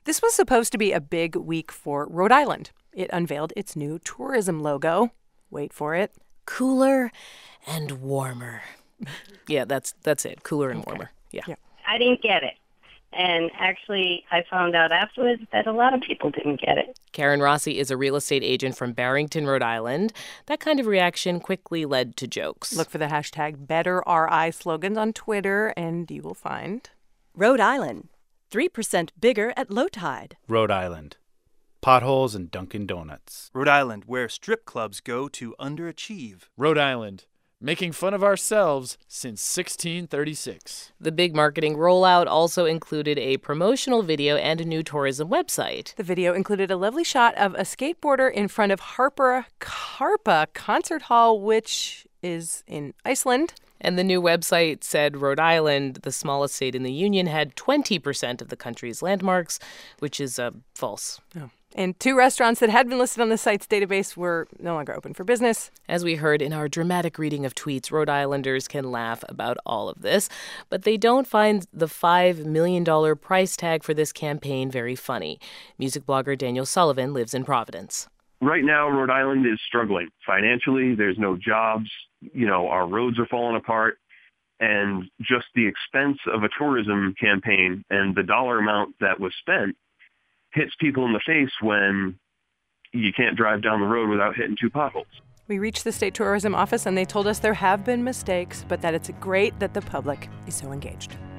This was supposed to be a big week for Rhode Island. It unveiled its new tourism logo. Wait for it. Cooler and warmer. Yeah, that's it. Cooler and warmer. Yeah. I didn't get it. And actually, I found out afterwards that a lot of people didn't get it. Karen Rossi is a real estate agent from Barrington, Rhode Island. That kind of reaction quickly led to jokes. Look for the hashtag BetterRI slogans on Twitter, and you will find Rhode Island, 3% bigger at low tide. Rhode Island, potholes and Dunkin' Donuts. Rhode Island, where strip clubs go to underachieve. Rhode Island, making fun of ourselves since 1636. The big marketing rollout also included a promotional video and a new tourism website. The video included a lovely shot of a skateboarder in front of Harpa Concert Hall, which is in Iceland. And the new website said Rhode Island, the smallest state in the Union, had 20% of the country's landmarks, which is false. Oh. And 2 restaurants that had been listed on the site's database were no longer open for business. As we heard in our dramatic reading of tweets, Rhode Islanders can laugh about all of this, but they don't find the $5 million price tag for this campaign very funny. Music blogger Daniel Sullivan lives in Providence. Right now, Rhode Island is struggling financially. There's no jobs. Our roads are falling apart. And just the expense of a tourism campaign and the dollar amount that was spent hits people in the face when you can't drive down the road without hitting 2 potholes. We reached the state tourism office and they told us there have been mistakes, but that it's great that the public is so engaged.